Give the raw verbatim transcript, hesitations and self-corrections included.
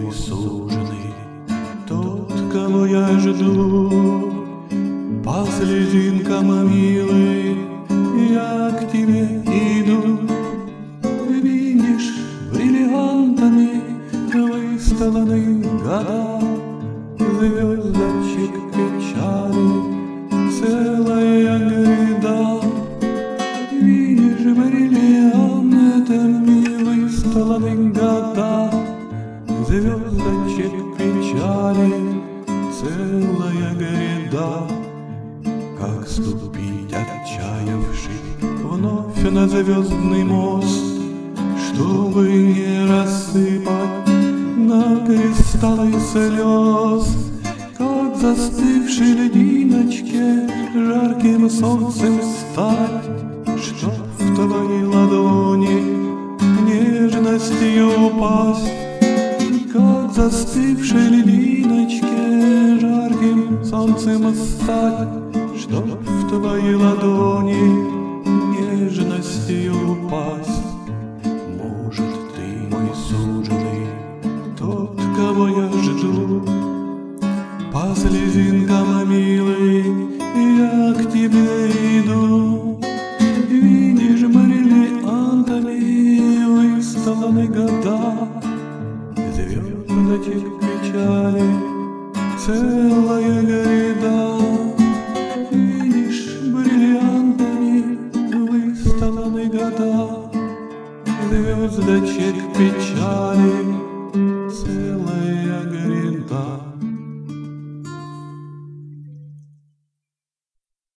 мой суженый, тот, кого я жду. По слезинкам, милый, я к тебе иду. Видишь, бриллиантами выстланы года, звездочек печали целая гряда. Видишь, бриллиантами выстланы года, звездочек печали целая гряда. Как ступить, отчаявшись, вновь на звездный мост, чтобы не рассыпать на кристаллы слез? Как застывшей льдиночке жарким солнцем стать, чтоб в твои ладони нежностью упасть? Как застывшей льдиночке жарким солнцем стать, чтоб в твои ладони нежностью упасть? Может, ты мой суженый, тот, кого я жду. По слезинкам, милый, я к тебе иду. Видишь, бриллиантами выстланы года, звездочек печали целая гряда. Видишь, бриллиантами выстланы года, звездочек печали